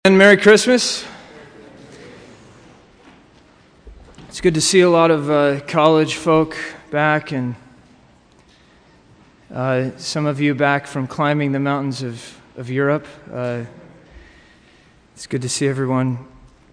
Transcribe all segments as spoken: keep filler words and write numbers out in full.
And Merry Christmas. It's good to see a lot of uh, college folk back, and uh, some of you back from climbing the mountains of, of Europe. Uh, it's good to see everyone.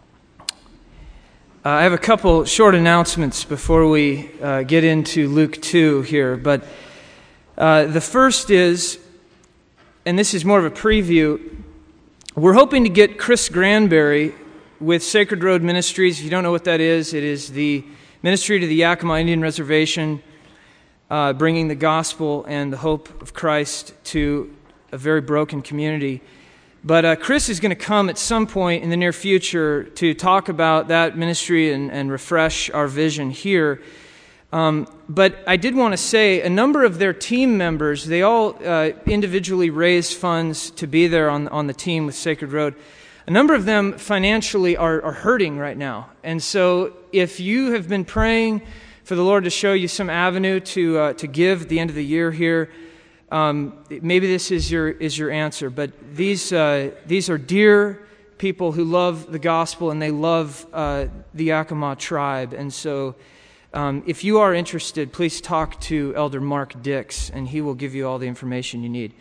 Uh, I have a couple short announcements before we uh, get into Luke two here, but uh, the first is, and this is more of a preview, we're hoping to get Chris Granberry with Sacred Road Ministries. If you don't know what that is, it is the ministry to the Yakima Indian Reservation, uh, bringing the gospel and the hope of Christ to a very broken community. But uh, Chris is going to come at some point in the near future to talk about that ministry and, and refresh our vision here. Um, but I did want to say a number of their team members, they all uh, individually raised funds to be there on, on the team with Sacred Road. A number of them financially are, are hurting right now. And so if you have been praying for the Lord to show you some avenue to uh, to give at the end of the year here, um, maybe this is your is your answer. But these uh, these are dear people who love the gospel, and they love uh, the Yakima tribe. And so Um, if you are interested, please talk to Elder Mark Dix, and he will give you all the information you need.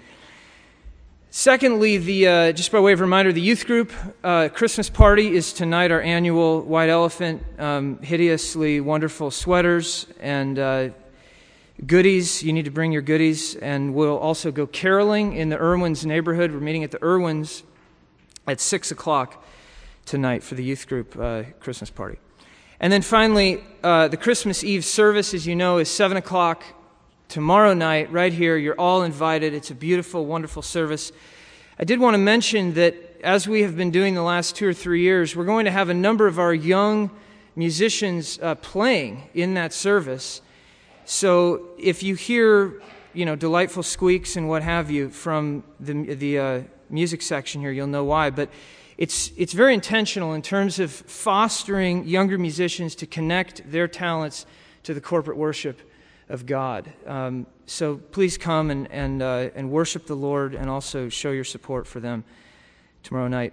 Secondly, the uh, just by way of reminder, the youth group uh, Christmas party is tonight, our annual White Elephant, um, hideously wonderful sweaters and uh, goodies. You need to bring your goodies, and we'll also go caroling in the Irwins neighborhood. We're meeting at the Irwins at six o'clock tonight for the youth group uh, Christmas party. And then finally, uh, the Christmas Eve service, as you know, is seven o'clock tomorrow night, right here. You're all invited. It's a beautiful, wonderful service. I did want to mention that as we have been doing the last two or three years, we're going to have a number of our young musicians uh, playing in that service. So if you hear, you know, delightful squeaks and what have you from the, the uh, music section here, you'll know why. But It's it's very intentional in terms of fostering younger musicians to connect their talents to the corporate worship of God. Um, so please come and and uh, and worship the Lord, and also show your support for them tomorrow night.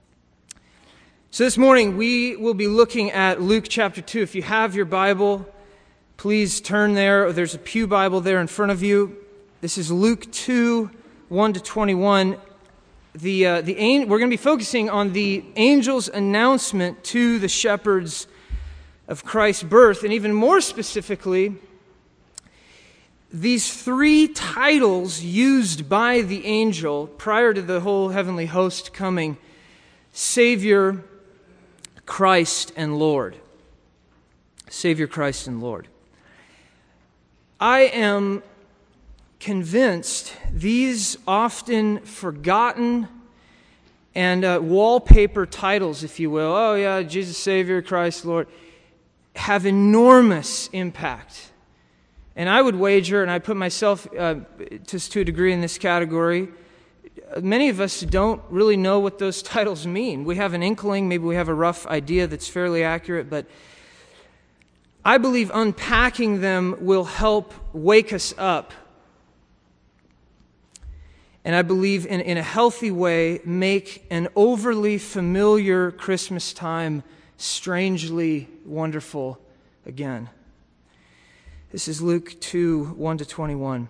So this morning we will be looking at Luke chapter two. If you have your Bible, please turn there. There's a pew Bible there in front of you. This is Luke two, one to twenty-one. The uh, the we're going to be focusing on the angel's announcement to the shepherds of Christ's birth, and even more specifically, these three titles used by the angel prior to the whole heavenly host coming: Savior, Christ, and Lord. Savior, Christ, and Lord. I am convinced these often forgotten and uh, wallpaper titles, if you will, oh yeah, Jesus, Savior, Christ, Lord, have enormous impact. And I would wager, and I put myself uh, just to a degree in this category, many of us don't really know what those titles mean. We have an inkling, maybe we have a rough idea that's fairly accurate, but I believe unpacking them will help wake us up. And I believe in, in a healthy way, make an overly familiar Christmas time strangely wonderful again. This is Luke two, one to twenty-one.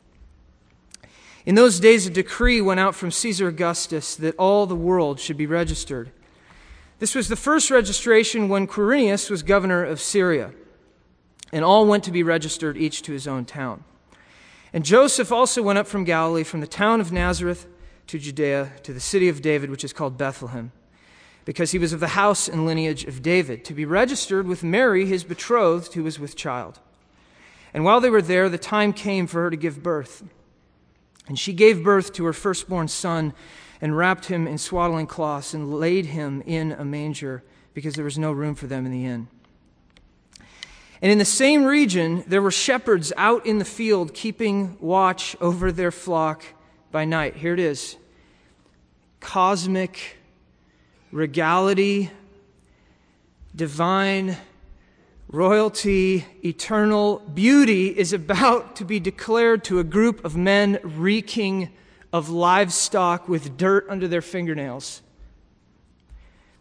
In those days a decree went out from Caesar Augustus that all the world should be registered. This was the first registration when Quirinius was governor of Syria, and all went to be registered, each to his own town. And Joseph also went up from Galilee, from the town of Nazareth to Judea, to the city of David, which is called Bethlehem, because he was of the house and lineage of David, to be registered with Mary, his betrothed, who was with child. And while they were there, the time came for her to give birth. And she gave birth to her firstborn son, and wrapped him in swaddling cloths, and laid him in a manger, because there was no room for them in the inn. And in the same region, there were shepherds out in the field, keeping watch over their flock by night. Here it is. Cosmic regality, divine royalty, eternal beauty is about to be declared to a group of men reeking of livestock with dirt under their fingernails.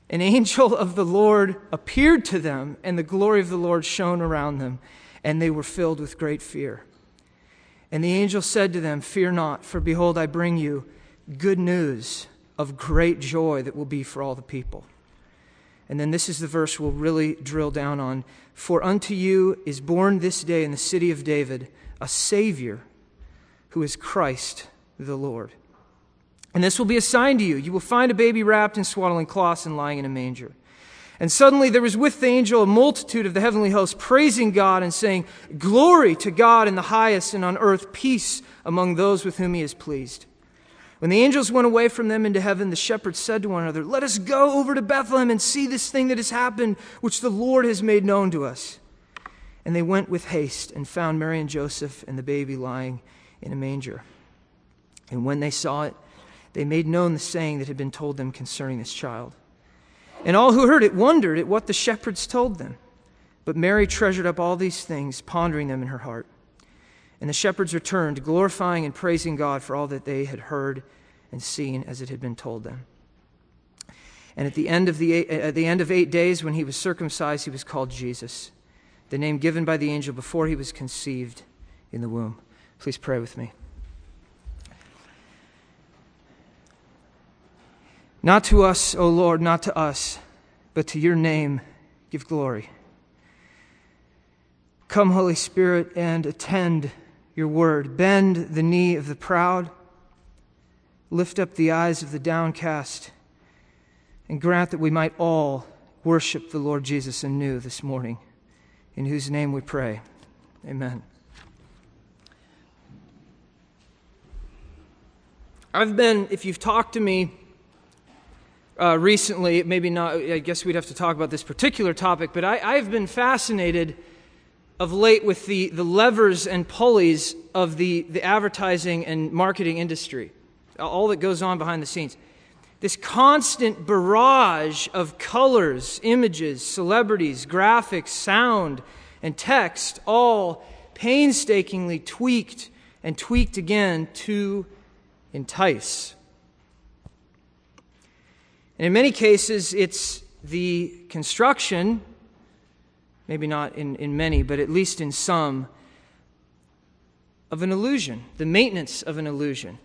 an angel of the Lord appeared to them, and the glory of the Lord shone around them, and they were filled with great fear. And the angel said to them, "Fear not, for behold, I bring you good news of great joy that will be for all the people." And then this is the verse we'll really drill down on. "For unto you is born this day in the city of David a Savior, who is Christ the Lord. And this will be a sign to you. You will find a baby wrapped in swaddling cloths and lying in a manger." And suddenly there was with the angel a multitude of the heavenly host praising God and saying, "Glory to God in the highest, and on earth peace among those with whom he is pleased." When the angels went away from them into heaven, the shepherds said to one another, "Let us go over to Bethlehem and see this thing that has happened, which the Lord has made known to us." And they went with haste and found Mary and Joseph and the baby lying in a manger. And when they saw it, they made known the saying that had been told them concerning this child. And all who heard it wondered at what the shepherds told them. But Mary treasured up all these things, pondering them in her heart. And the shepherds returned, glorifying and praising God for all that they had heard and seen as it had been told them. And at the end of the eight, at the end of eight days, when he was circumcised, he was called Jesus, the name given by the angel before he was conceived in the womb. Please pray with me. Not to us, O Lord, not to us, but to your name give glory. Come, Holy Spirit, and attend your word. Bend the knee of the proud, lift up the eyes of the downcast, and grant that we might all worship the Lord Jesus anew this morning, in whose name we pray. Amen. I've been, if you've talked to me Uh, recently, maybe not, I guess we'd have to talk about this particular topic, but I, I've been fascinated of late with the, the levers and pulleys of the, the advertising and marketing industry, all that goes on behind the scenes. This constant barrage of colors, images, celebrities, graphics, sound, and text, all painstakingly tweaked and tweaked again to entice. And in many cases, it's the construction, maybe not in, in many, but at least in some, of an illusion, the maintenance of an illusion.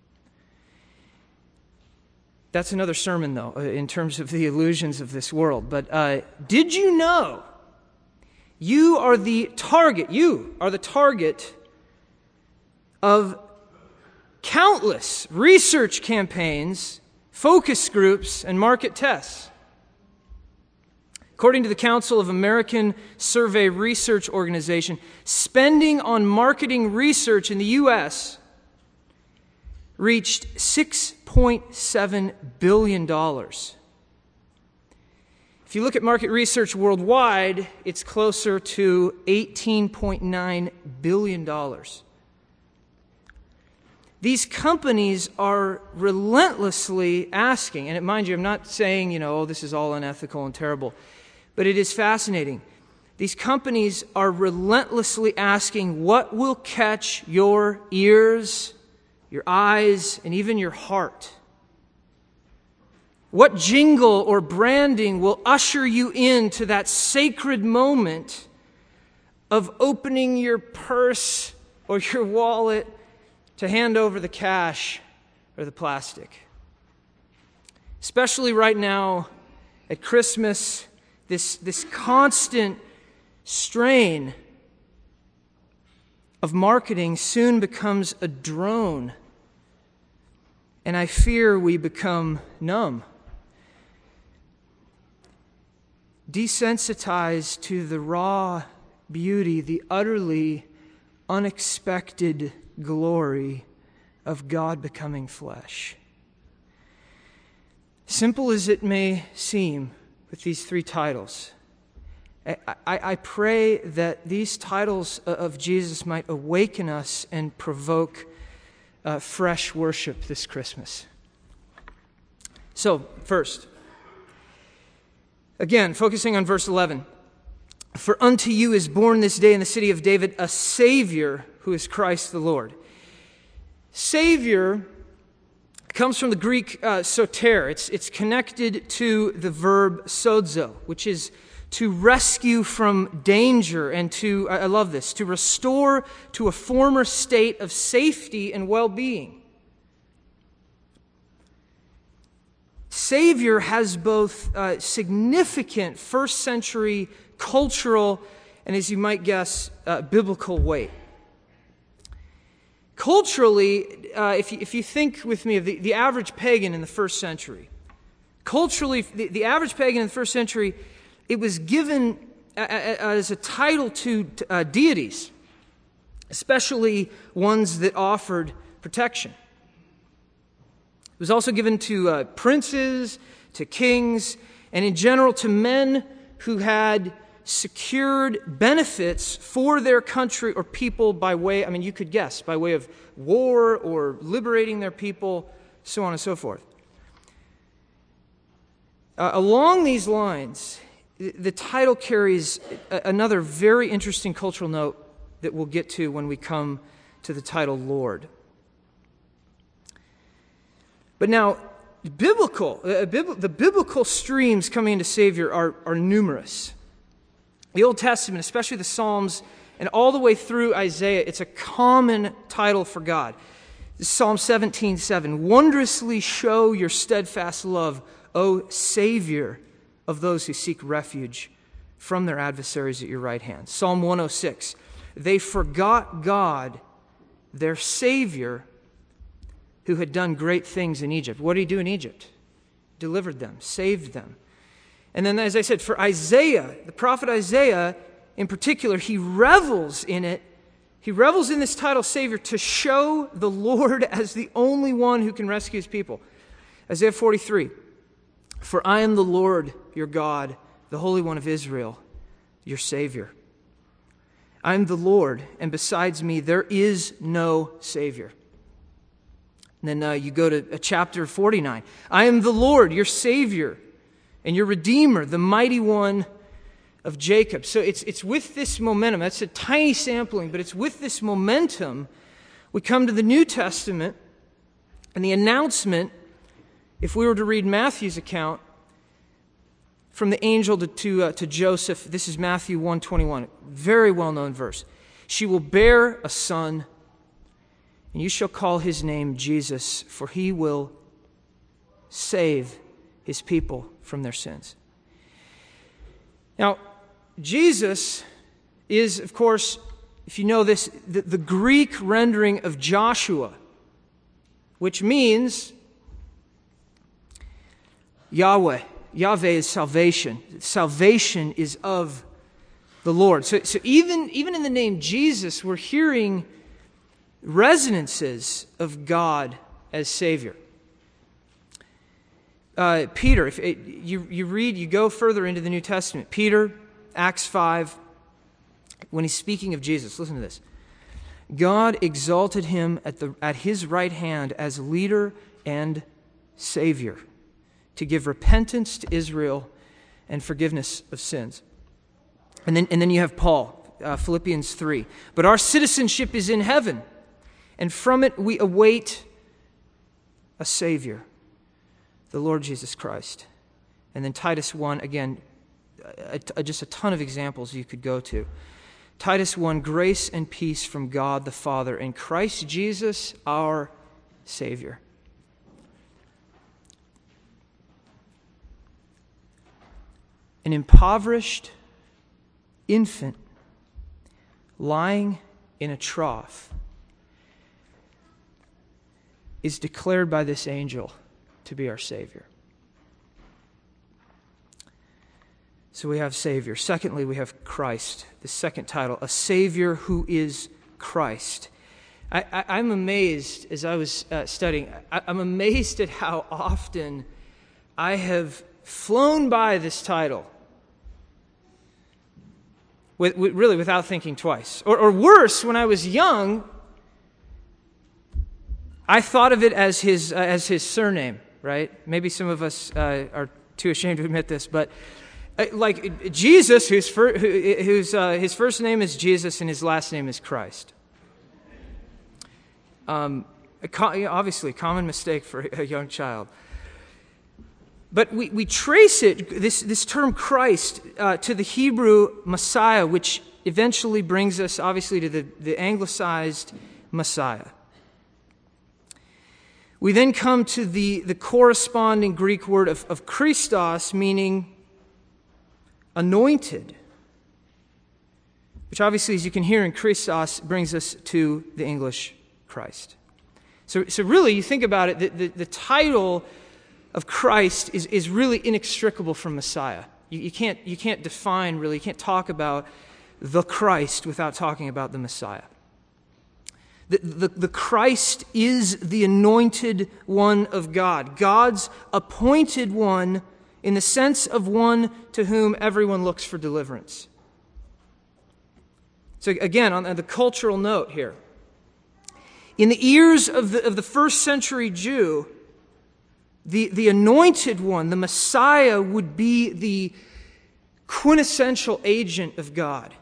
That's another sermon, though, in terms of the illusions of this world. But uh, did you know you are the target, you are the target of countless research campaigns, focus groups, and market tests? According to the Council of American Survey Research Organization, spending on marketing research in the U S reached six point seven billion dollars. If you look at market research worldwide, it's closer to eighteen point nine billion dollars. These companies are relentlessly asking, and mind you, I'm not saying, you know, oh, this is all unethical and terrible, but it is fascinating. These companies are relentlessly asking what will catch your ears, your eyes, and even your heart. What jingle or branding will usher you into that sacred moment of opening your purse or your wallet to hand over the cash or the plastic? Especially right now at Christmas, this, this constant strain of marketing soon becomes a drone, and I fear we become numb, desensitized to the raw beauty, the utterly unexpected glory of God becoming flesh. Simple as it may seem with these three titles, I, I, I pray that these titles of Jesus might awaken us and provoke uh, fresh worship this Christmas. So, first, again, focusing on verse eleven. For unto you is born this day in the city of David a Savior, who is Christ the Lord. Savior It comes from the Greek uh, soter. It's, it's connected to the verb sozo, which is to rescue from danger and to, I love this, to restore to a former state of safety and well-being. Savior has both uh, significant first century cultural and, as you might guess, uh, biblical weight. Culturally, uh, if, you, if you think with me of the, the average pagan in the first century, culturally, the, the average pagan in the first century, it was given as a title to uh, deities, especially ones that offered protection. It was also given to uh, princes, to kings, and in general to men who had secured benefits for their country or people by way, I mean, you could guess, by way of war or liberating their people, so on and so forth. Uh, along these lines, the title carries another very interesting cultural note that we'll get to when we come to the title Lord. But now, biblical, uh, bib- the biblical streams coming into Savior are, are numerous. The Old Testament, especially the Psalms, and all the way through Isaiah, it's a common title for God. This is Psalm seventeen seven. Wondrously show your steadfast love, O Savior of those who seek refuge from their adversaries at your right hand. Psalm one oh six. They forgot God, their Savior, who had done great things in Egypt. What did he do in Egypt? Delivered them, saved them. And then, as I said, for Isaiah, the prophet Isaiah in particular, he revels in it. He revels in this title, Savior, to show the Lord as the only one who can rescue his people. Isaiah forty-three, for I am the Lord your God, the Holy One of Israel, your Savior. I am the Lord, and besides me there is no Savior. And then uh, you go to uh, chapter forty-nine. I am the Lord, your Savior, and your Redeemer, the mighty one of Jacob. So it's it's with this momentum, that's a tiny sampling, but it's with this momentum we come to the New Testament and the announcement, if we were to read Matthew's account, from the angel to, to, uh, to Joseph. This is Matthew one twenty-one, very well-known verse. She will bear a son, and you shall call his name Jesus, for he will save his people from their sins. Now, Jesus is, of course, if you know this, the, the Greek rendering of Joshua, which means Yahweh. Yahweh is salvation. Salvation is of the Lord. So, so even, even in the name Jesus, we're hearing resonances of God as Savior. Uh, Peter, if it, you, you read, you go further into the New Testament. Peter, Acts five, when he's speaking of Jesus, listen to this. God exalted him at, the, at his right hand as leader and Savior, to give repentance to Israel and forgiveness of sins. And then, and then you have Paul, uh, Philippians three. But our citizenship is in heaven, and from it we await a Savior, the Lord Jesus Christ. And then Titus one, again, a, a, just a ton of examples you could go to. Titus one, grace and peace from God the Father and Christ Jesus our Savior. An impoverished infant lying in a trough is declared by this angel to be our Savior. So we have Savior. Secondly, we have Christ, the second title, a Savior who is Christ. I, I, I'm amazed, as I was uh, studying, I, I'm amazed at how often I have flown by this title, with, with, really without thinking twice. Or, or worse, when I was young, I thought of it as his uh, as his surname, right? Maybe some of us uh, are too ashamed to admit this, but uh, like Jesus, whose fir- who, whose uh, his first name is Jesus and his last name is Christ. Um, A co- obviously, a common mistake for a young child. But we, we trace it, this, this term Christ, uh, to the Hebrew Messiah, which eventually brings us, obviously, to the, the anglicized Messiah. We then come to the, the corresponding Greek word of, of Christos, meaning anointed, which obviously, as you can hear in Christos, brings us to the English Christ. So, so really, you think about it, the, the, the title of Christ is, is really inextricable from Messiah. You, you can't, you can't define, really, you can't talk about the Christ without talking about the Messiah. The, the, the Christ is the anointed one of God, God's appointed one in the sense of one to whom everyone looks for deliverance. So again, on the cultural note here, in the ears of the, of the first century Jew, The, the anointed one, the Messiah, would be the quintessential agent of God.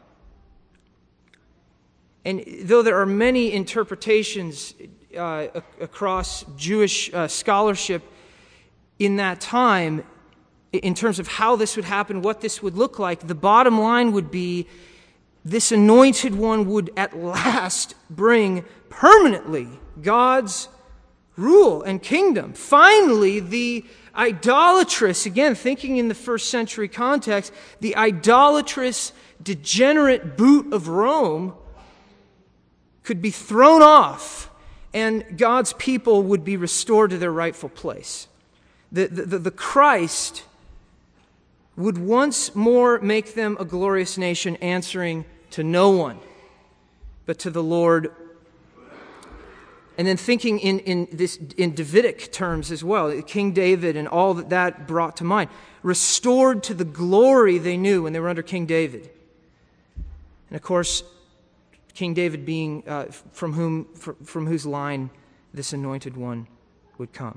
And though there are many interpretations uh, across Jewish uh, scholarship in that time, in terms of how this would happen, what this would look like, the bottom line would be this anointed one would at last bring permanently God's rule and kingdom. Finally, the idolatrous, again, thinking in the first century context, the idolatrous, degenerate boot of Rome could be thrown off, and God's people would be restored to their rightful place. The, the, the Christ would once more make them a glorious nation, answering to no one but to the Lord. And then thinking in, in this in Davidic terms as well, King David and all that that brought to mind, restored to the glory they knew when they were under King David. And of course, King David being uh, from whom from, from whose line this anointed one would come.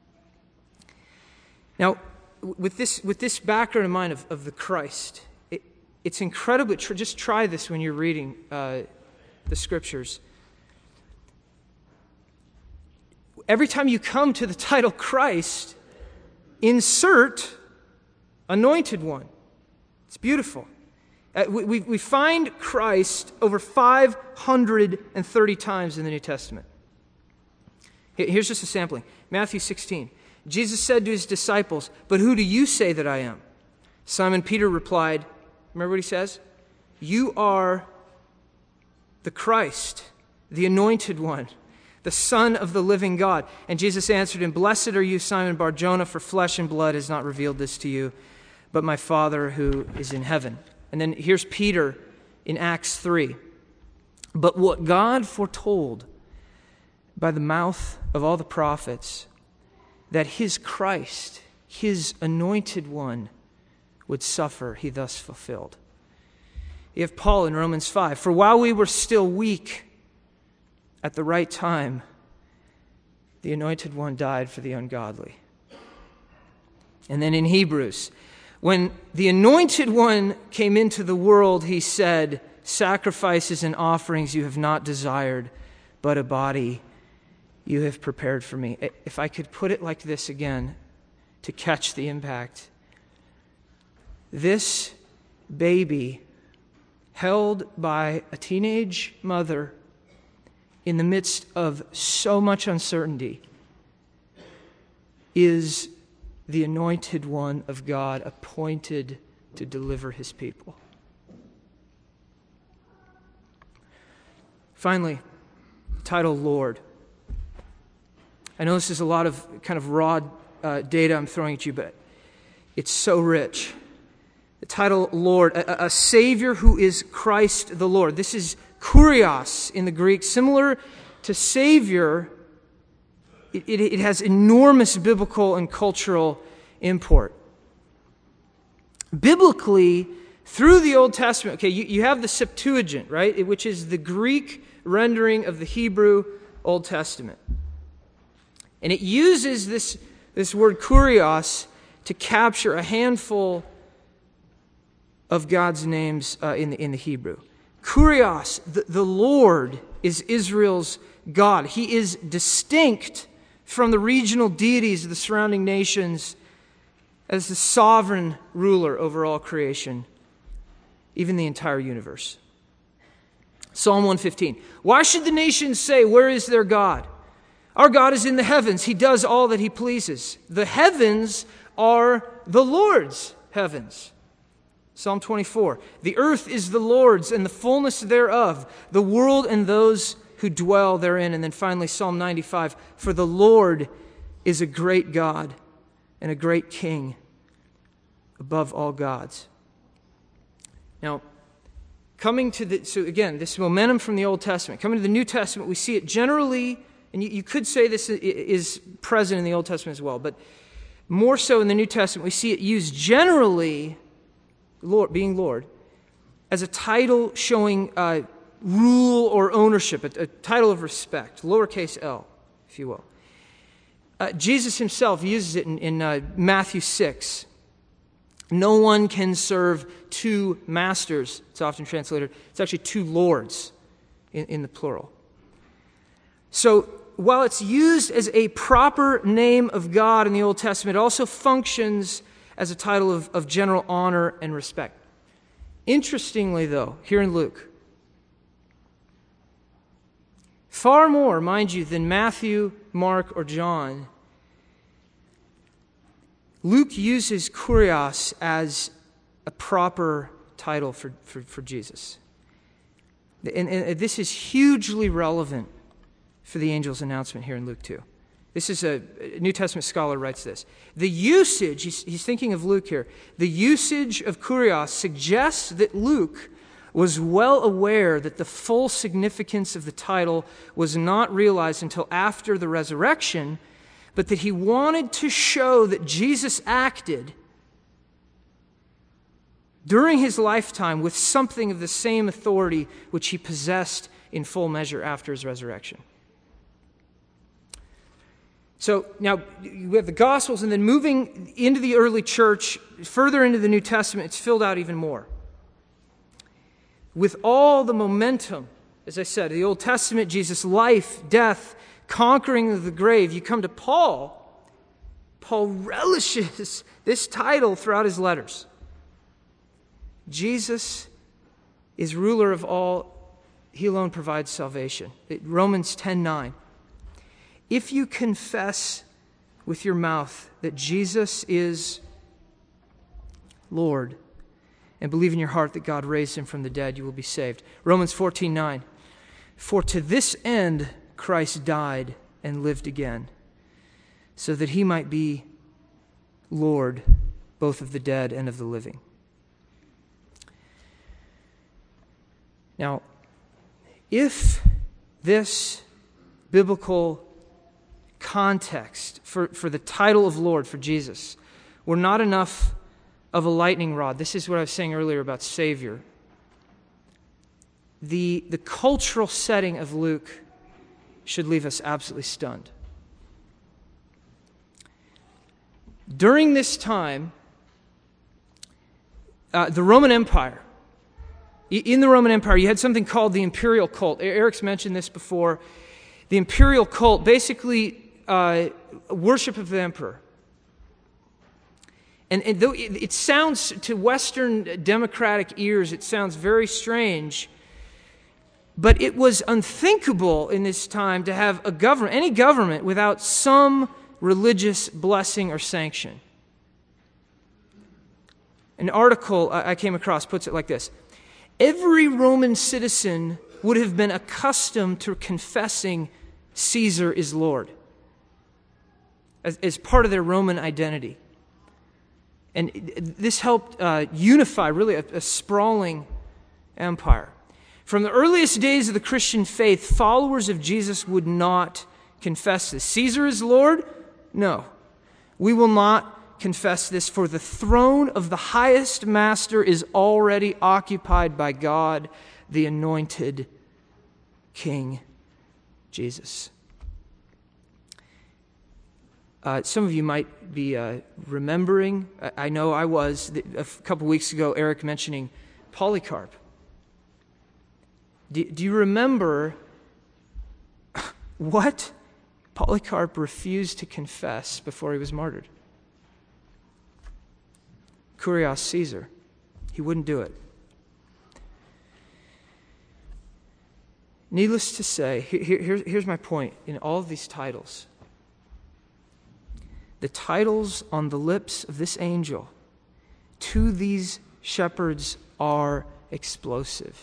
Now, with this with this background in mind of, of the Christ, it, it's incredibly tr- just try this when you're reading uh, the Scriptures. Every time you come to the title Christ, insert anointed one. It's beautiful. Uh, we, we, we find Christ over five hundred thirty times in the New Testament. Here's just a sampling. Matthew sixteen. Jesus said to his disciples, "But who do you say that I am?" Simon Peter replied, remember what he says? "You are the Christ, the anointed one, the Son of the living God." And Jesus answered him, "Blessed are you, Simon Bar-Jonah, for flesh and blood has not revealed this to you, but my Father who is in heaven." And then here's Peter in Acts three. "But what God foretold by the mouth of all the prophets, that his Christ, his anointed one, would suffer, he thus fulfilled." You have Paul in Romans five. "For while we were still weak, at the right time, the anointed one died for the ungodly." And then in Hebrews, when the anointed one came into the world, he said, "Sacrifices and offerings you have not desired, but a body you have prepared for me." If I could put it like this again to catch the impact. This baby held by a teenage mother in the midst of so much uncertainty is the anointed one of God, appointed to deliver his people. Finally, the title Lord. I know this is a lot of kind of raw uh, data I'm throwing at you, but it's so rich. The title Lord, a, a Savior who is Christ the Lord. This is kurios in the Greek, similar to Savior. It, it, it has enormous biblical and cultural import. Biblically, through the Old Testament, okay, you, you have the Septuagint, right, which is the Greek rendering of the Hebrew Old Testament. And it uses this, this word kurios to capture a handful of God's names uh, in, the, in the Hebrew. Kurios, the, the Lord, is Israel's God. He is distinct from the regional deities of the surrounding nations as the sovereign ruler over all creation, even the entire universe. Psalm one fifteen. Why should the nations say, where is their God? Our God is in the heavens. He does all that he pleases. The heavens are the Lord's heavens. Psalm twenty-four. The earth is the Lord's and the fullness thereof, the world and those who dwell therein. And then finally, Psalm ninety-five. For the Lord is a great God and a great King above all gods. Now, coming to the, so again, this momentum from the Old Testament, coming to the New Testament, we see it generally, and you, you could say this is present in the Old Testament as well, but more so in the New Testament, we see it used generally, Lord, being Lord, as a title showing uh, rule or ownership, a, a title of respect, lowercase l, if you will. Uh, Jesus himself uses it in, in uh, Matthew six. No one can serve two masters, it's often translated. It's actually two lords in, in the plural. So while it's used as a proper name of God in the Old Testament, it also functions as a title of, of general honor and respect. Interestingly, though, here in Luke, far more, mind you, than Matthew, Mark, or John, Luke uses Kurios as a proper title for, for, for Jesus. And, and this is hugely relevant for the angel's announcement here in Luke two. This is a, a New Testament scholar writes this. The usage, he's, he's thinking of Luke here, the usage of Kurios suggests that Luke was well aware that the full significance of the title was not realized until after the resurrection, but that he wanted to show that Jesus acted during his lifetime with something of the same authority which he possessed in full measure after his resurrection. So now we have the Gospels, and then moving into the early church, further into the New Testament, it's filled out even more. With all the momentum, as I said, the Old Testament, Jesus' life, death, conquering of the grave, you come to Paul. Paul relishes this title throughout his letters. Jesus is ruler of all. He alone provides salvation. Romans ten nine. If you confess with your mouth that Jesus is Lord and believe in your heart that God raised him from the dead, you will be saved. Romans fourteen nine. For to this end Christ died and lived again, so that he might be Lord both of the dead and of the living. Now, if this biblical context for, for the title of Lord for Jesus were not enough of a lightning rod, this is what I was saying earlier about Savior, the, the cultural setting of Luke should leave us absolutely stunned. During this time, uh, the Roman Empire, in the Roman Empire, you had something called the imperial cult. Eric's mentioned this before. The imperial cult, basically uh, worship of the emperor. And, and though it, it sounds, to Western democratic ears, it sounds very strange, but it was unthinkable in this time to have a government, any government, without some religious blessing or sanction. An article I came across puts it like this. Every Roman citizen would have been accustomed to confessing Caesar is Lord as, as part of their Roman identity. And this helped uh, unify really a, a sprawling empire. From the earliest days of the Christian faith, followers of Jesus would not confess this. Caesar is Lord? No. We will not confess this, for the throne of the highest master is already occupied by God, the anointed King Jesus. Uh, some of you might be uh, remembering, I, I know I was, a couple weeks ago, Eric mentioning Polycarp. Do, do you remember what Polycarp refused to confess before he was martyred? Kurios Caesar. He wouldn't do it. Needless to say, here, here, here's my point in all of these titles. The titles on the lips of this angel to these shepherds are explosive.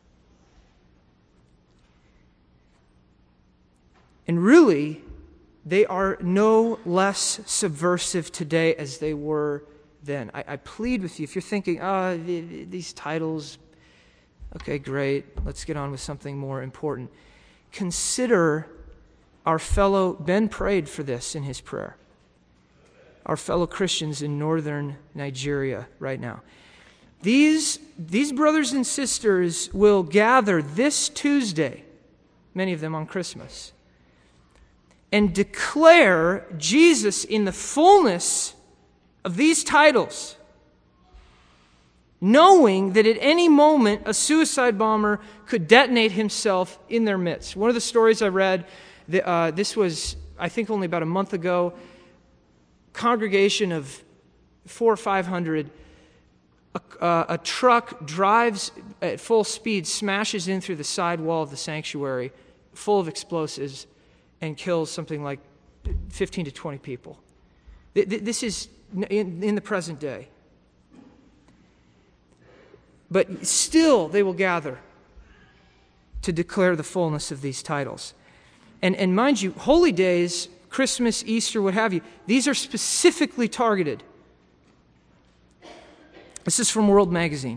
And really, they are no less subversive today as they were then. I, I plead with you, if you're thinking, oh, these titles, okay, great, let's get on with something more important. Consider our fellow, Ben prayed for this in his prayer, our fellow Christians in northern Nigeria right now. These, these brothers and sisters will gather this Tuesday, many of them on Christmas, and declare Jesus in the fullness of these titles, knowing that at any moment a suicide bomber could detonate himself in their midst. One of the stories I read, uh, this was, I think, only about a month ago, congregation of four or five hundred, a, uh, a truck drives at full speed, smashes in through the side wall of the sanctuary, full of explosives, and kills something like fifteen to twenty people. This is in, in the present day. But still they will gather to declare the fullness of these titles. And, and mind you, holy days, Christmas, Easter, what have you, these are specifically targeted. This is from World Magazine.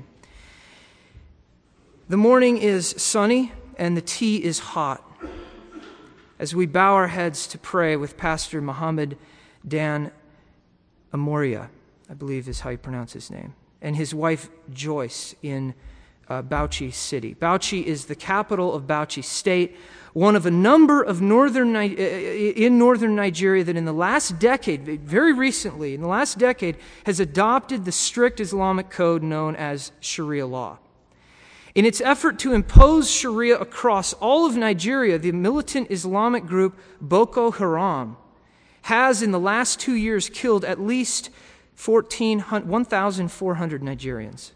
The morning is sunny and the tea is hot as we bow our heads to pray with Pastor Muhammad Dan Amoria, I believe is how you pronounce his name, and his wife Joyce in uh, Bauchi City. Bauchi is the capital of Bauchi State, one of a number of northern in northern Nigeria that in the last decade, very recently, in the last decade, has adopted the strict Islamic code known as Sharia law. In its effort to impose Sharia across all of Nigeria, the militant Islamic group Boko Haram has in the last two years killed at least one thousand four hundred Nigerians.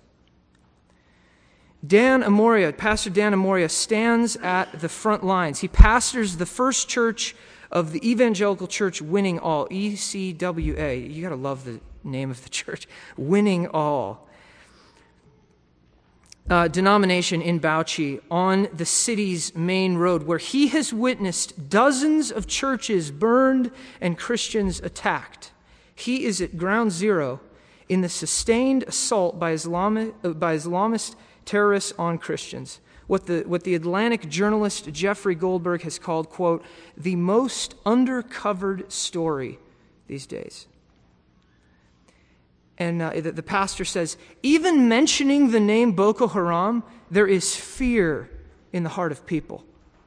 Dan Amoria, Pastor Dan Amoria, stands at the front lines. He pastors the First Church of the Evangelical Church Winning All, E C W A. You got to love the name of the church, Winning All. Uh, denomination in Bauchi on the city's main road, where he has witnessed dozens of churches burned and Christians attacked. He is at ground zero in the sustained assault by, Islamic, uh, by Islamist terrorists on Christians. What the, what the Atlantic journalist Jeffrey Goldberg has called, quote, the most undercovered story these days. And uh, the, the pastor says, even mentioning the name Boko Haram, there is fear in the heart of people.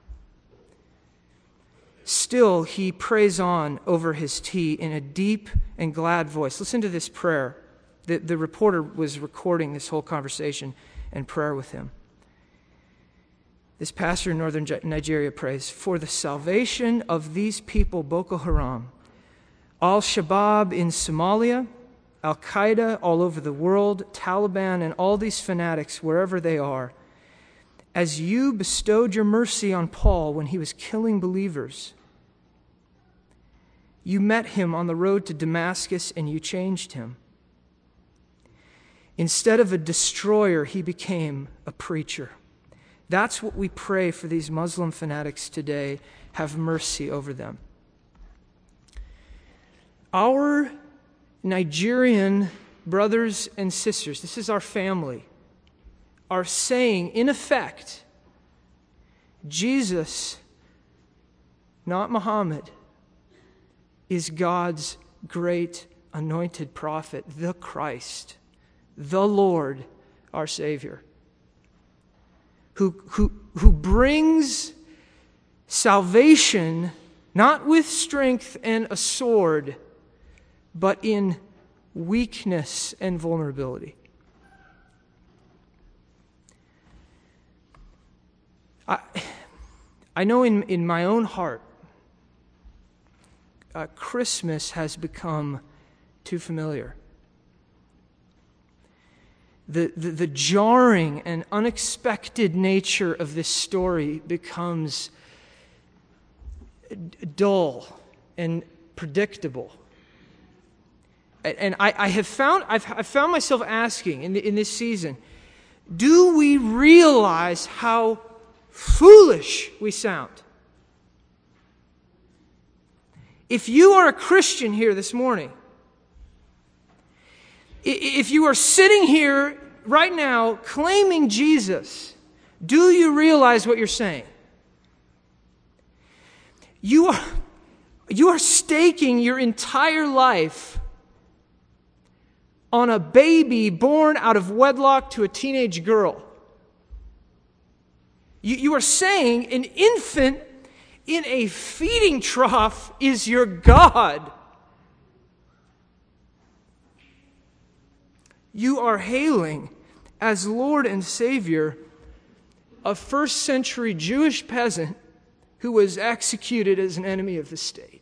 Still, he prays on over his tea in a deep and glad voice. Listen to this prayer. The, the reporter was recording this whole conversation and prayer with him. This pastor in northern Nigeria prays, for the salvation of these people, Boko Haram, Al-Shabaab in Somalia, Al-Qaeda all over the world, Taliban, and all these fanatics, wherever they are, as you bestowed your mercy on Paul when he was killing believers, you met him on the road to Damascus and you changed him. Instead of a destroyer, he became a preacher. That's what we pray for these Muslim fanatics today. Have mercy over them. Our Nigerian brothers and sisters, this is our family, are saying, in effect, Jesus, not Muhammad, is God's great anointed prophet, the Christ, the Lord, our Savior, who, who, who brings salvation not with strength and a sword, but in weakness and vulnerability. I, I know in, in my own heart, uh, Christmas has become too familiar. The, the, the jarring and unexpected nature of this story becomes dull and predictable. And I, I have found, I've, I've found myself asking in, the, in this season, do we realize how foolish we sound? If you are a Christian here this morning, if you are sitting here right now claiming Jesus, do you realize what you're saying? You are, you are staking your entire life on a baby born out of wedlock to a teenage girl. You, you are saying an infant in a feeding trough is your God. You are hailing as Lord and Savior a first century Jewish peasant who was executed as an enemy of the state.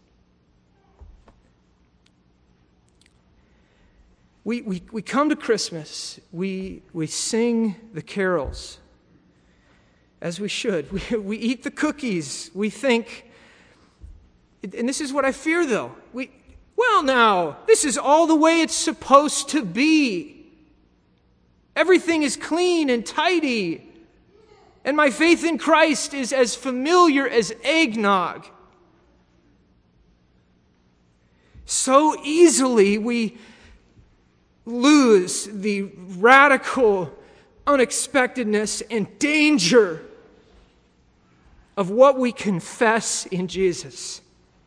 We, we, we come to Christmas, we, we sing the carols, as we should. We, we eat the cookies. We think, and this is what I fear though, we, well now, this is all the way it's supposed to be. Everything is clean and tidy, and my faith in Christ is as familiar as eggnog. So easily we lose the radical unexpectedness and danger of what we confess in Jesus.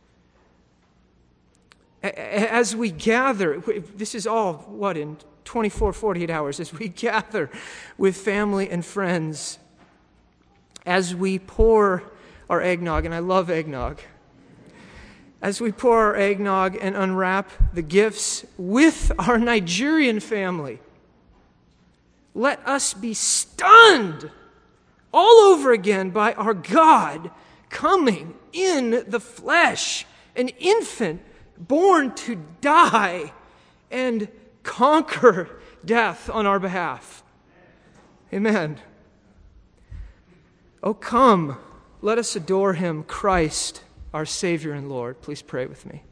As we gather, this is all, what, in twenty-four, forty-eight hours, as we gather with family and friends, as we pour our eggnog, and I love eggnog, as we pour our eggnog and unwrap the gifts with our Nigerian family, let us be stunned all over again by our God coming in the flesh, an infant born to die and conquer death on our behalf. Amen. Oh, come, let us adore him, Christ, our Savior and Lord. Please pray with me.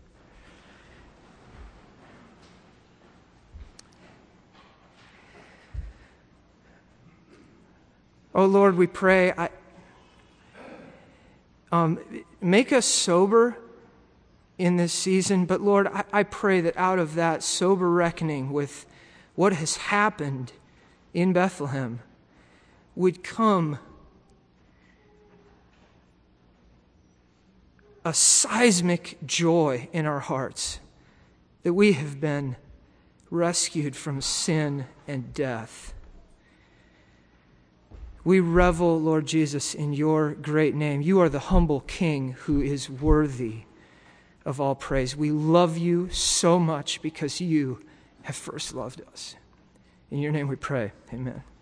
Oh, Lord, we pray, I, um, make us sober in this season, but Lord, I, I pray that out of that sober reckoning with what has happened in Bethlehem would come a seismic joy in our hearts that we have been rescued from sin and death. We revel, Lord Jesus, in your great name. You are the humble King who is worthy of all praise. We love you so much because you have first loved us. In your name we pray. Amen.